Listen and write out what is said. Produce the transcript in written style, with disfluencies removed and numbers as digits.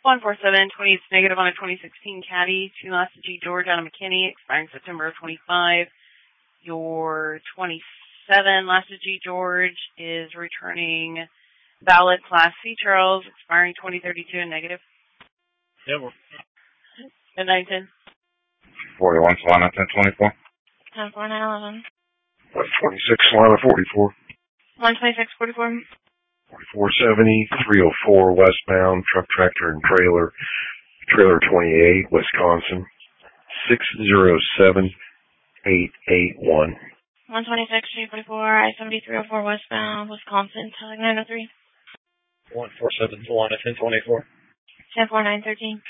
14720, it's negative on a 2016 Caddy. 2 Lassa G George out of McKinney, expiring September of 25. Your 27 Lassa G George is returning valid Class C Charles, expiring 2032 and negative. Yeah, we're... Good night, 10. 41 Solana 1024. 104911. 126 Solana 44. 12644. 4470, 304 westbound, truck, tractor, and trailer. Trailer 28, Wisconsin. 607881. 126 344, I-7304 westbound, Wisconsin, Tug 903. 147 Solana 1024. 104913.